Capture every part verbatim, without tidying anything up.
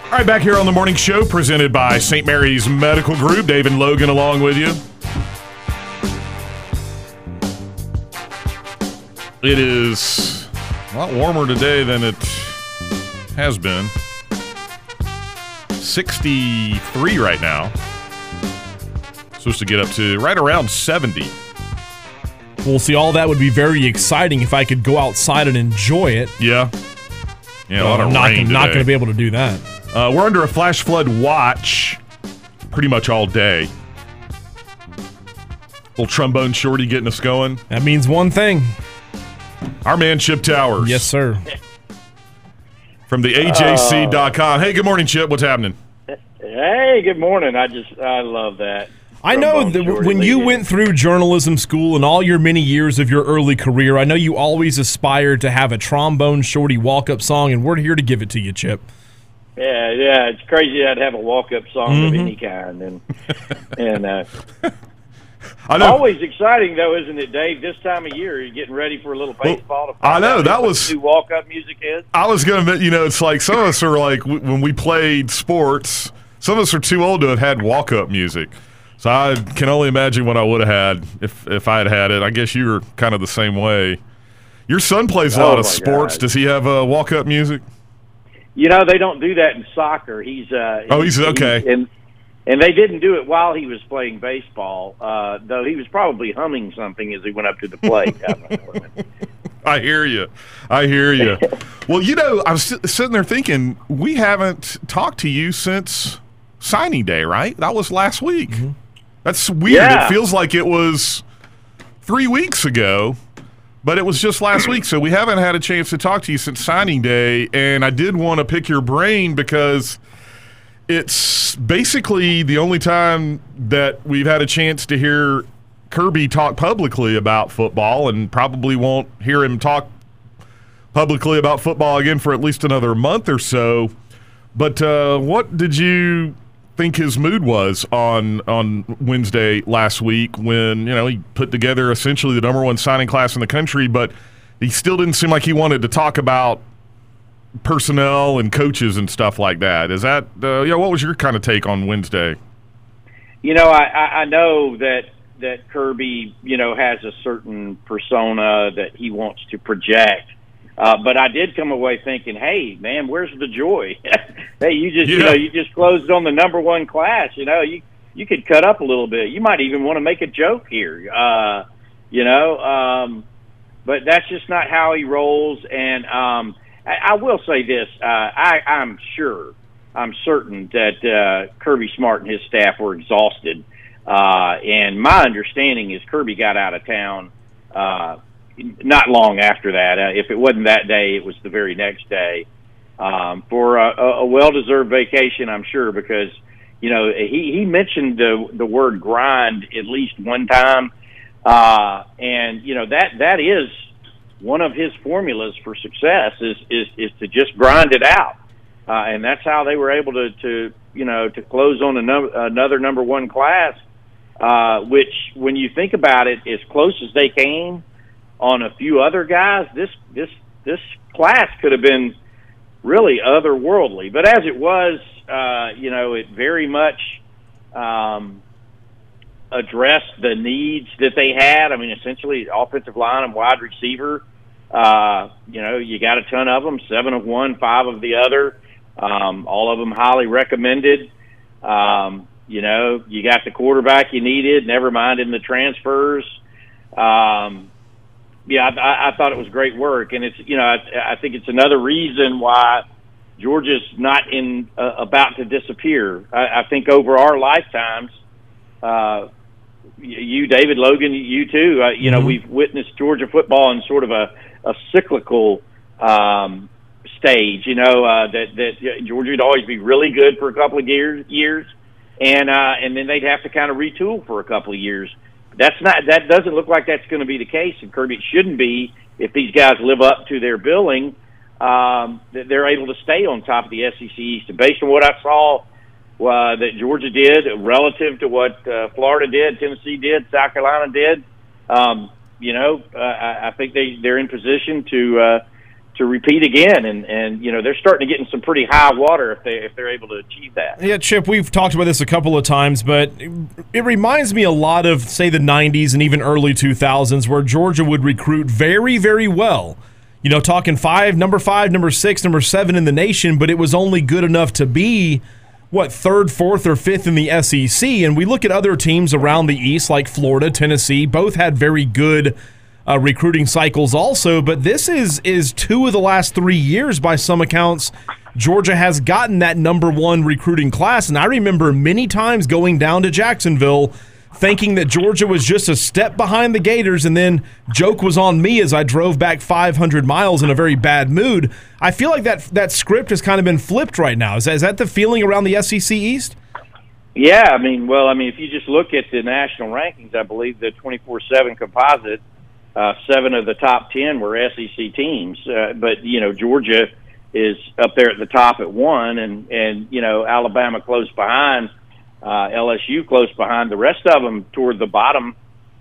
All right, back here on the morning show presented by Saint Mary's Medical Group. Dave and Logan along with you. It is a lot warmer today than it has been. sixty-three right now. Supposed to get up to right around seventy. Well, see, all that would be very exciting if I could go outside and enjoy it. Yeah. Yeah, a well, lot of I'm not, rain I'm not today. going to be able to do that. Uh, we're under a flash flood watch pretty much all day. Little trombone shorty getting us going. That means one thing. Our man, Chip Towers. Yes, sir. From the A J C dot com. Hey, good morning, Chip. What's happening? Hey, good morning. I just, I love that. I know that when you went through journalism school and all your many years of your early career, I know you always aspired to have a trombone shorty walk-up song, and we're here to give it to you, Chip. Yeah, yeah, it's crazy I'd have a walk-up song Mm-hmm. of any kind, and and uh, I know. always exciting though, isn't it, Dave? This time of year, you're getting ready for a little baseball. To I find know, out that what was- the new walk-up music is. I was going to, you know, it's like some of us are like, w- when we played sports, some of us are too old to have had walk-up music. So I can only imagine what I would have had if, if I had had it. I guess you were kind of the same way. Your son plays a Oh, lot of my sports. God. Does he have uh, walk-up music? You know, they don't do that in soccer. He's uh, Oh, he's okay. and and they didn't do it while he was playing baseball. Uh, though he was probably humming something as he went up to the plate. I don't know. I hear you. I hear you. Well, you know, I was sit- sitting there thinking, we haven't talked to you since signing day, right? That was last week. Mm-hmm. That's weird. Yeah. It feels like it was three weeks ago, but it was just last week. So we haven't had a chance to talk to you since signing day. And I did want to pick your brain because it's basically the only time that we've had a chance to hear Kirby talk publicly about football, and probably won't hear him talk publicly about football again for at least another month or so. But uh, what did you think his mood was on on Wednesday last week when, you know, he put together essentially the number one signing class in the country, but he still didn't seem like he wanted to talk about personnel and coaches and stuff like that? Is that, uh, you know, what was your kind of take on Wednesday? You know, I, I I know that that Kirby, you know, has a certain persona that he wants to project. Uh, but I did come away thinking, hey, man, where's the joy? Hey, you just, Yeah. you know, you just closed on the number one class. You know, you you could cut up a little bit. You might even want to make a joke here. Uh, you know, um, but that's just not how he rolls. And um, I, I will say this: uh, I, I'm sure, I'm certain that uh, Kirby Smart and his staff were exhausted. Uh, and my understanding is Kirby got out of town uh, not long after that. Uh, if it wasn't that day, it was the very next day um, for a, a well-deserved vacation, I'm sure, because, you know, he, he mentioned the, the word grind at least one time. Uh, and, you know, that that is one of his formulas for success is, is, is to just grind it out. Uh, and that's how they were able to, to you know, to close on a num- another number one class. Uh, which, when you think about it, as close as they came on a few other guys, this this this class could have been really otherworldly. But as it was, uh, you know, it very much um, addressed the needs that they had. I mean, essentially, offensive line and wide receiver. Uh, you know, you got a ton of them, seven of one, five of the other. Um, all of them highly recommended. Um, You know, you got the quarterback you needed, never mind in the transfers. Um, yeah, I, I thought it was great work. And it's, you know, I, I think it's another reason why Georgia's not in uh, about to disappear. I, I think over our lifetimes, uh, you, David, Logan, you too, uh, you know, Mm-hmm. we've witnessed Georgia football in sort of a, a cyclical um, stage, you know, uh, that, that Georgia would always be really good for a couple of years, years. And uh, and then they'd have to kind of retool for a couple of years. That's not. That doesn't look like that's going to be the case. And Kirby, it shouldn't be if these guys live up to their billing. Um, that they're able to stay on top of the S E C East. And based on what I saw uh, that Georgia did relative to what uh, Florida did, Tennessee did, South Carolina did, um, you know, uh, I, I think they they're in position to uh, to repeat again, and, and you know they're starting to get in some pretty high water if they if they're able to achieve that. Yeah, Chip, we've talked about this a couple of times, but it reminds me a lot of, say, the nineties and even early two thousands, where Georgia would recruit very, very well. You know, talking five, number five, number six, number seven in the nation, but it was only good enough to be, what, third, fourth, or fifth in the S E C. And we look at other teams around the East, like Florida, Tennessee, both had very good Uh, recruiting cycles also, but this is is two of the last three years by some accounts Georgia has gotten that number one recruiting class, and I remember many times going down to Jacksonville thinking that Georgia was just a step behind the Gators, and then joke was on me as I drove back five hundred miles in a very bad mood. I feel like that that script has kind of been flipped right now. Is that, is that the feeling around the S E C East? Yeah, I mean, well, I mean, if you just look at the national rankings, I believe the twenty-four seven composite, Uh, seven of the top ten were S E C teams, uh, but you know Georgia is up there at the top at one, and and you know Alabama close behind, uh, L S U close behind. The rest of them toward the bottom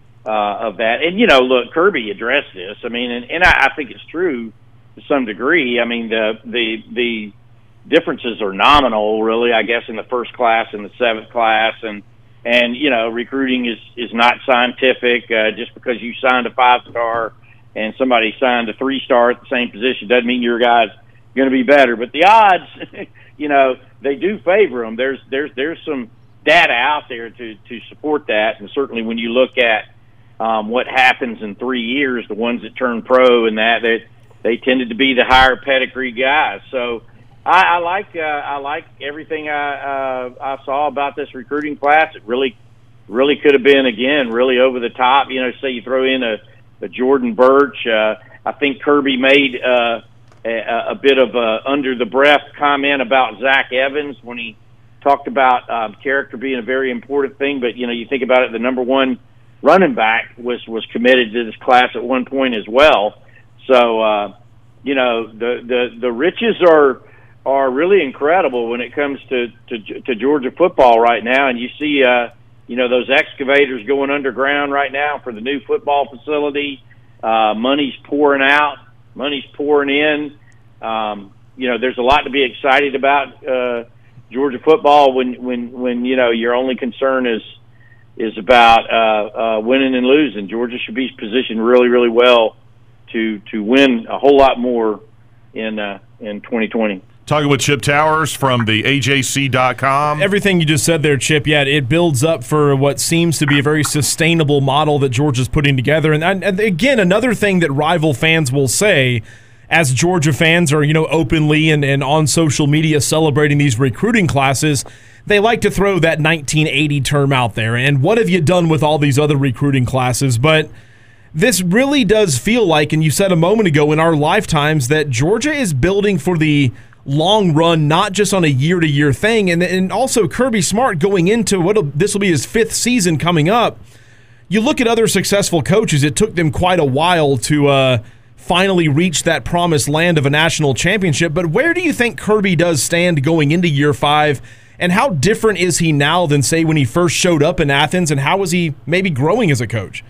uh, of that. And you know, look, Kirby addressed this. I mean, and, and I, I think it's true to some degree. I mean, the the the differences are nominal, really. I guess in the first class and the seventh class, and. And, you know, recruiting is, is not scientific. Uh, just because you signed a five-star and somebody signed a three-star at the same position doesn't mean your guy's going to be better. But the odds, you know, they do favor them. There's there's there's some data out there to, to support that. And certainly when you look at um, what happens in three years, the ones that turn pro and that, they, they tended to be the higher pedigree guys. So, I, I like uh, I like everything I uh, I saw about this recruiting class. It really, really could have been again really over the top. You know, say you throw in a, a Jordan Burch. Uh, I think Kirby made uh, a, a bit of a under the breath comment about Zach Evans when he talked about um, character being a very important thing. But you know, you think about it, the number one running back was was committed to this class at one point as well. So uh, you know, the the the riches are. are really incredible when it comes to, to to Georgia football right now, and you see, uh, you know, those excavators going underground right now for the new football facility. Uh, money's pouring out, money's pouring in. Um, you know, there's a lot to be excited about uh, Georgia football when when when you know your only concern is is about uh, uh, winning and losing. Georgia should be positioned really really well to to win a whole lot more in uh, in twenty twenty. Talking with Chip Towers from the A J C dot com. Everything you just said there, Chip, yeah, it builds up for what seems to be a very sustainable model that Georgia's putting together. And, and again, another thing that rival fans will say, as Georgia fans are, you know, openly and, and on social media celebrating these recruiting classes, they like to throw that nineteen eighty term out there. And what have you done with all these other recruiting classes? But this really does feel like, and you said a moment ago, in our lifetimes, that Georgia is building for the long run, not just on a year-to-year thing. And, and also Kirby Smart going into what this will be his fifth season coming up. You look at other successful coaches, it took them quite a while to uh, finally reach that promised land of a national championship. But where do you think Kirby does stand going into year five? And how different is he now than, say, when he first showed up in Athens? And how is he maybe growing as a coach?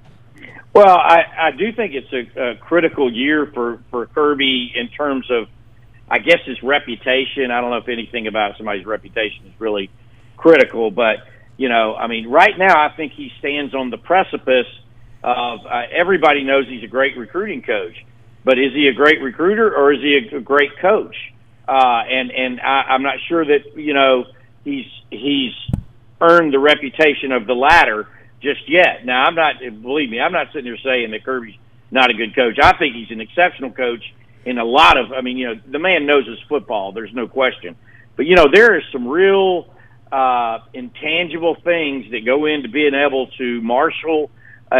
Well, I, I do think it's a, a critical year for, for Kirby in terms of, I guess, his reputation. I don't know if anything about somebody's reputation is really critical, but, you know, I mean, right now I think he stands on the precipice of uh, everybody knows he's a great recruiting coach, but is he a great recruiter or is he a, a great coach? Uh, and and I, I'm not sure that, you know, he's he's earned the reputation of the latter just yet. Now, I'm not, believe me, I'm not sitting here saying that Kirby's not a good coach. I think he's an exceptional coach. In a lot of, I mean, you know, the man knows his football. There's no question. But, you know, there is some real uh, intangible things that go into being able to marshal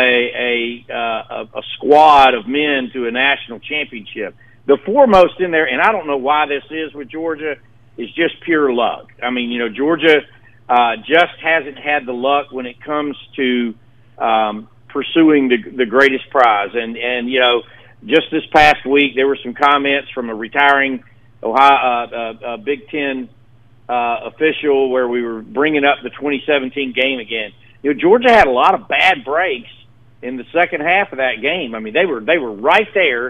a, a, uh, a squad of men to a national championship. The foremost in there, and I don't know why this is with Georgia, is just pure luck. I mean, you know, Georgia uh, just hasn't had the luck when it comes to um, pursuing the, the greatest prize. And, and, you know, just this past week, there were some comments from a retiring Ohio uh, uh, uh, Big Ten uh, official where we were bringing up the twenty seventeen game again. You know, Georgia had a lot of bad breaks in the second half of that game. I mean, they were they were right there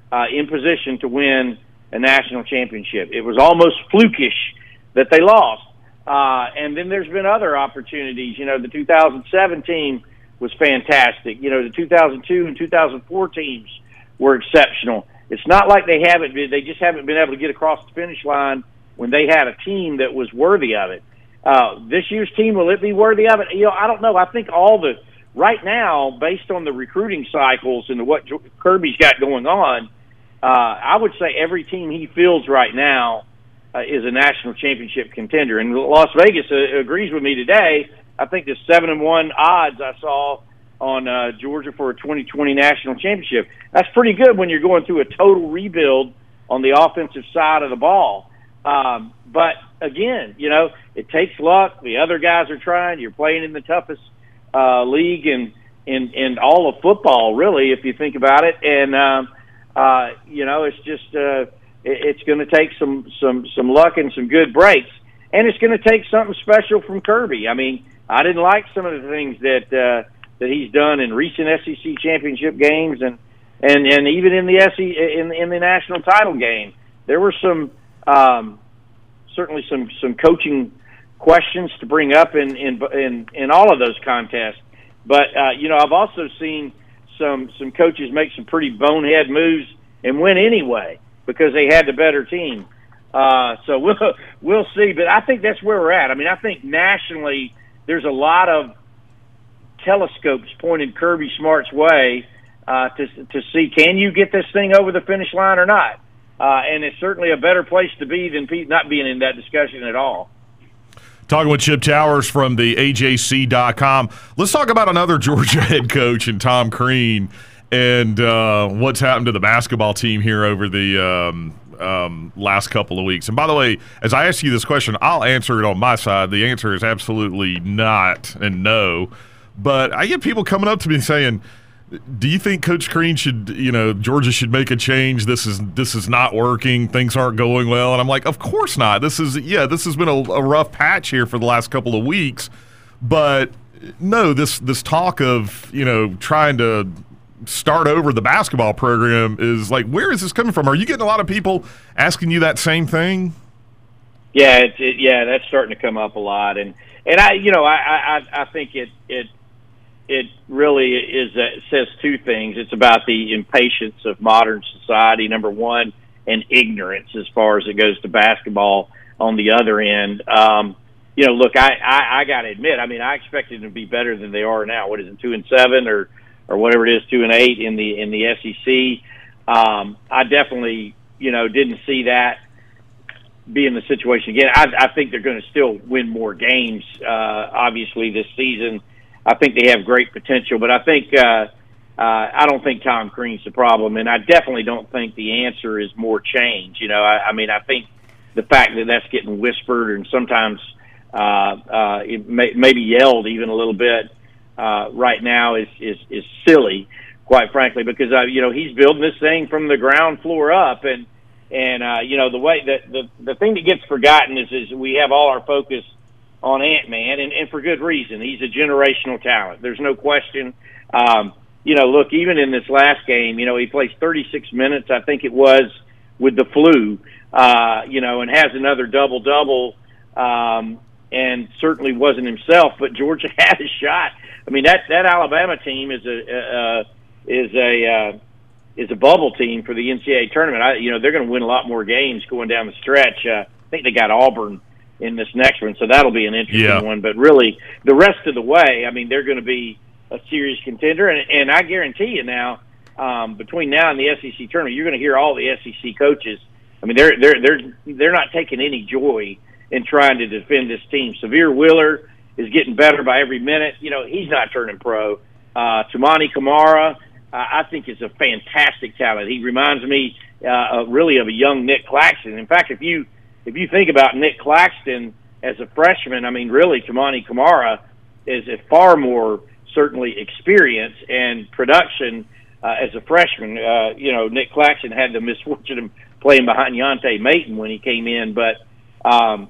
uh, in position to win a national championship. It was almost flukish that they lost. Uh, and then there's been other opportunities. You know, the two thousand seven team was fantastic. You know, the two thousand two and two thousand four teams were exceptional. It's not like they haven't been, they just haven't been able to get across the finish line when they had a team that was worthy of it. Uh, this year's team, will it be worthy of it? You know, I don't know. I think all the, right now, based on the recruiting cycles and what Kirby's got going on, uh, I would say every team he fields right now uh, is a national championship contender. And Las Vegas uh, agrees with me today. I think the seven and one odds I saw on uh, Georgia for a twenty twenty national championship. That's pretty good when you're going through a total rebuild on the offensive side of the ball. Um, but again, you know, it takes luck. The other guys are trying. You're playing in the toughest uh, league in, in in all of football, really, if you think about it. And um, uh, you know, it's just uh, it, it's going to take some some some luck and some good breaks, and it's going to take something special from Kirby. I mean, I didn't like some of the things that. Uh, that he's done in recent S E C championship games and, and, and even in the S E C, in, in the national title game. There were some um, certainly some, some coaching questions to bring up in, in, in, in all of those contests. But, uh, you know, I've also seen some, some coaches make some pretty bonehead moves and win anyway because they had the better team. Uh, so we'll, we'll see. But I think that's where we're at. I mean, I think nationally there's a lot of telescopes pointed Kirby Smart's way uh, to to see, can you get this thing over the finish line or not? Uh, and it's certainly a better place to be than not being in that discussion at all. Talking with Chip Towers from the A J C dot com. Let's talk about another Georgia head coach and Tom Crean and uh, what's happened to the basketball team here over the um, um, last couple of weeks. And by the way, as I ask you this question, I'll answer it on my side. The answer is absolutely not and no. But I get people coming up to me saying, do you think Coach Crean should, you know, Georgia should make a change? This is this is not working. Things aren't going well. And I'm like, of course not. This is, yeah, this has been a, a rough patch here for the last couple of weeks. But no, this this talk of, you know, trying to start over the basketball program is like, where is this coming from? Are you getting a lot of people asking you that same thing? Yeah, it, it, yeah, that's starting to come up a lot. And, and I, you know, I, I, I think it, it, It really is uh, says two things. It's about the impatience of modern society, number one, and ignorance as far as it goes to basketball on the other end. Um, you know, look, I, I, I got to admit, I mean, I expected them to be better than they are now. What is it, two and seven or or whatever it is, two and eight in the in the S E C. Um, I definitely, you know, didn't see that being the situation again. I, I think they're going to still win more games, uh, obviously, this season. I think they have great potential, but I think uh, uh, I don't think Tom Crean's the problem, and I definitely don't think the answer is more change. You know, I, I mean, I think the fact that that's getting whispered and sometimes uh, uh, it may, maybe yelled even a little bit uh, right now is, is is silly, quite frankly, because uh, you know he's building this thing from the ground floor up, and and uh, you know the way that the the thing that gets forgotten is is we have all our focus on Ant-Man, and, and for good reason. He's a generational talent. There's no question. Um, you know, look, even in this last game, you know, he plays thirty-six minutes, I think it was, with the flu, uh, you know, and has another double-double, um, and certainly wasn't himself, but Georgia had a shot. I mean, that, that Alabama team is a uh, is a uh, is a bubble team for the N C double A tournament. I, you know, they're going to win a lot more games going down the stretch. Uh, I think they got Auburn in this next one, so that'll be an interesting yeah. one. But really, the rest of the way, I mean, they're going to be a serious contender, and, and I guarantee you now, um, between now and the S E C tournament, you're going to hear all the S E C coaches. I mean, they're they're they're they're not taking any joy in trying to defend this team. Severe Wheeler is getting better by every minute. You know, he's not turning pro. Uh, Tumani Kamara, uh, I think, is a fantastic talent. He reminds me uh, really of a young Nick Claxton. In fact, if you If you think about Nick Claxton as a freshman, I mean, really, Tumani Kamara is a far more certainly experience and production uh, as a freshman. Uh, you know, Nick Claxton had the misfortune of playing behind Yonte Mayton when he came in, but um,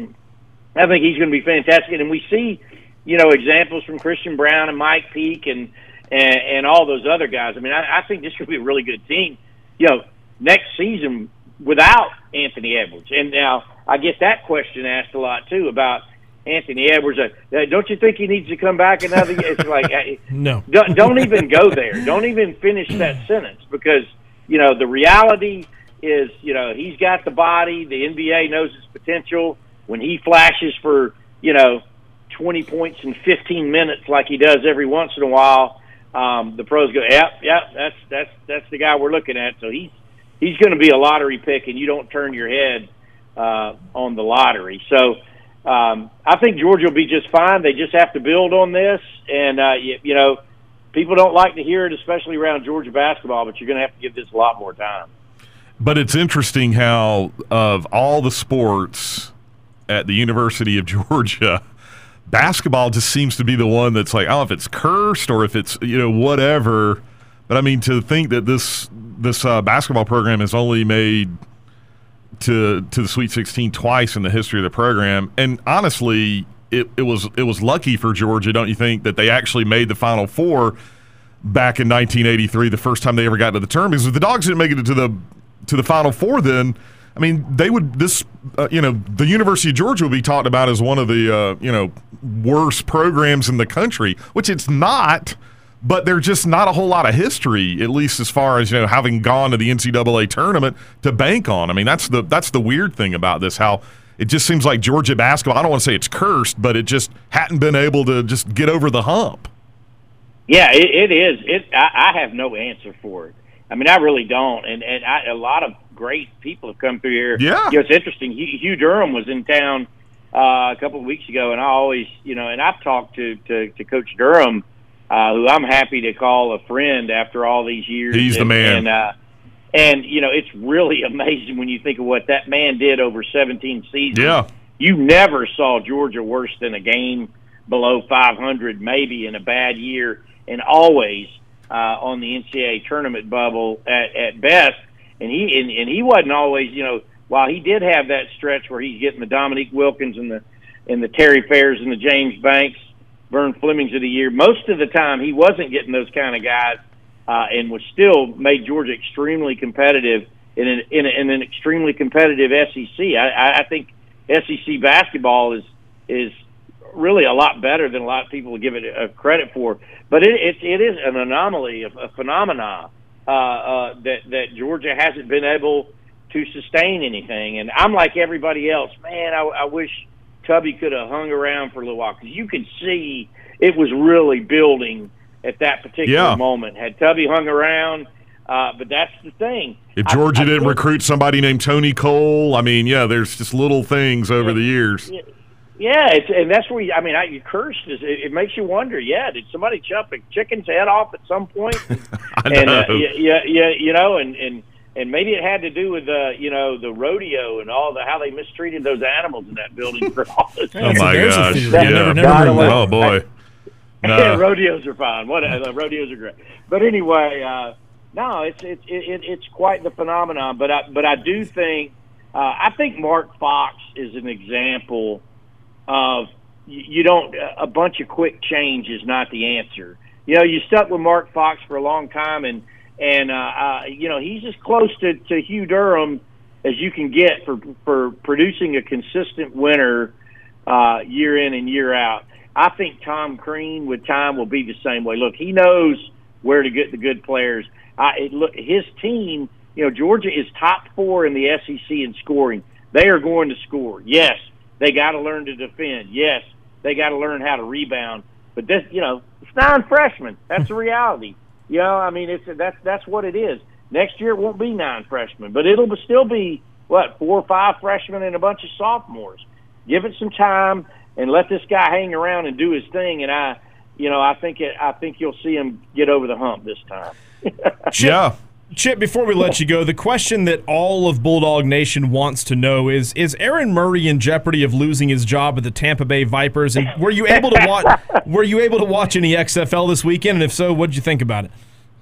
I think he's going to be fantastic. And we see, you know, examples from Christian Brown and Mike Peake and and, and all those other guys. I mean, I, I think this could be a really good team. you know, next season without Anthony Edwards. And now I get that question asked a lot too about Anthony Edwards. Uh, don't you think he needs to come back another year? It's like, no, don't, don't even go there. Don't even finish that sentence, because, you know, the reality is, you know, he's got the body. The N B A knows his potential. When he flashes for, you know, twenty points in fifteen minutes like he does every once in a while, um, the pros go, yep, yep, that's that's that's the guy we're looking at. So he's he's going to be a lottery pick, and you don't turn your head uh, on the lottery. So um, I think Georgia will be just fine. They just have to build on this, and uh, you, you know, people don't like to hear it, especially around Georgia basketball, but you're going to have to give this a lot more time. But it's interesting how of all the sports at the University of Georgia, basketball just seems to be the one that's like, I don't know if it's cursed or if it's, you know, whatever. But I mean, to think that this this uh, basketball program has only made to to the Sweet sixteen twice in the history of the program, and honestly, it, it was it was lucky for Georgia, don't you think, that they actually made the Final Four back in nineteen eighty-three, the first time they ever got to the tournament? Because if the Dogs didn't make it to the to the Final Four, then I mean, they would this uh, you know, the University of Georgia would be talked about as one of the uh, you know, worst programs in the country, which it's not. But there's just not a whole lot of history, at least as far as, you know, having gone to the N C double A tournament to bank on. I mean, that's the that's the weird thing about this, how it just seems like Georgia basketball, I don't want to say it's cursed, but it just hadn't been able to just get over the hump. Yeah, it, it is. It I, I have no answer for it. I mean, I really don't. And and I, a lot of great people have come through here. Yeah. You know, it's interesting. Hugh, Hugh Durham was in town uh, a couple of weeks ago, and I always, you know, and I've talked to, to, to Coach Durham, Uh, who I'm happy to call a friend after all these years. He's and, the man. And, uh, and, you know, it's really amazing when you think of what that man did over seventeen seasons. Yeah. You never saw Georgia worse than a game below five hundred, maybe in a bad year, and always uh, on the N C double A tournament bubble at, at best. And he and, and he wasn't always, you know, while he did have that stretch where he's getting the Dominique Wilkins and the and the Terry Fairs and the James Banks, Vern Flemings of the year, most of the time he wasn't getting those kind of guys, uh, and was still made Georgia extremely competitive in an, in, a, in an extremely competitive S E C. I, I think S E C basketball is is really a lot better than a lot of people give it uh, credit for. But it, it it is an anomaly, a, a phenomenon uh, uh, that that Georgia hasn't been able to sustain anything. And I'm like everybody else, man. I, I wish Tubby could have hung around for a little while, because you could see it was really building at that particular yeah. moment. Had Tubby hung around, uh, but that's the thing. If Georgia I, I didn't think, recruit somebody named Tony Cole, I mean, yeah, there's just little things over yeah, the years. Yeah, it's, and that's where you, I mean, I, you cursed. It, it makes you wonder. Yeah, did somebody chop a chicken's head off at some point? I and know. uh, yeah, yeah, you know, and and. And maybe it had to do with uh, you know, the rodeo and all the how they mistreated those animals in that building for all this. Oh my gosh! Yeah, Yeah. never, never By the way, Oh boy! Yeah, No. rodeos are fine. What uh, rodeos are great. But anyway, uh, no, it's it's it, it's quite the phenomenon. But I, but I do think uh, I think Mark Fox is an example of you, you don't a bunch of quick change is not the answer. You know, you stuck with Mark Fox for a long time, and. And, uh, uh, you know, he's as close to, to Hugh Durham as you can get for for producing a consistent winner uh, year in and year out. I think Tom Crean with time will be the same way. Look, he knows where to get the good players. I, it, look, his team, you know, Georgia is top four in the S E C in scoring. They are going to score. Yes, they got to learn to defend. Yes, they got to learn how to rebound. But this, you know, it's nine freshmen. That's the reality. You know, I mean, it's that's that's what it is. Next year it won't be nine freshmen, but it'll still be, what, four or five freshmen and a bunch of sophomores. Give it some time and let this guy hang around and do his thing, and I, you know, I think it, I think you'll see him get over the hump this time. Yeah. Chip, before we let you go, the question that all of Bulldog Nation wants to know is, is Aaron Murray in jeopardy of losing his job at the Tampa Bay Vipers? And were you able to watch were you able to watch any X F L this weekend? And if so, what did you think about it?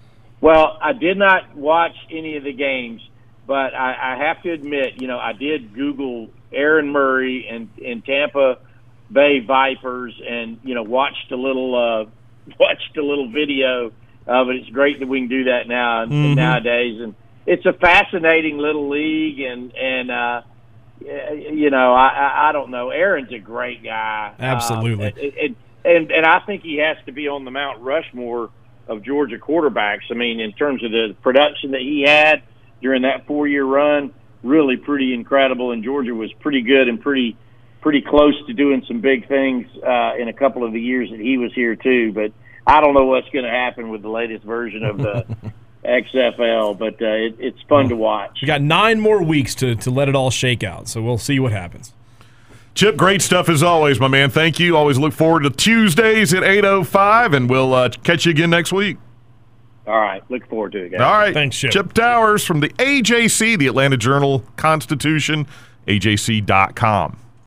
Well, I did not watch any of the games, but I, I have to admit, you know, I did Google Aaron Murray and, and Tampa Bay Vipers, and, you know, watched a little uh, watched a little video of it. It's great that we can do that now mm-hmm. nowadays, and it's a fascinating little league, and and uh, you know, I, I I don't know. Aaron's a great guy. Absolutely. Um, and, and and and I think he has to be on the Mount Rushmore of Georgia quarterbacks. I mean, in terms of the production that he had during that four-year run, really pretty incredible. And Georgia was pretty good and pretty pretty close to doing some big things uh, in a couple of the years that he was here too. But I don't know what's going to happen with the latest version of the X F L, but uh, it, it's fun to watch. We got nine more weeks to, to let it all shake out, so we'll see what happens. Chip, great stuff as always, my man. Thank you. Always look forward to Tuesdays at eight oh five, and we'll uh, catch you again next week. All right. Look forward to it, guys. All right. Thanks, Chip. Chip Towers from the A J C, the Atlanta Journal-Constitution, A J C dot com.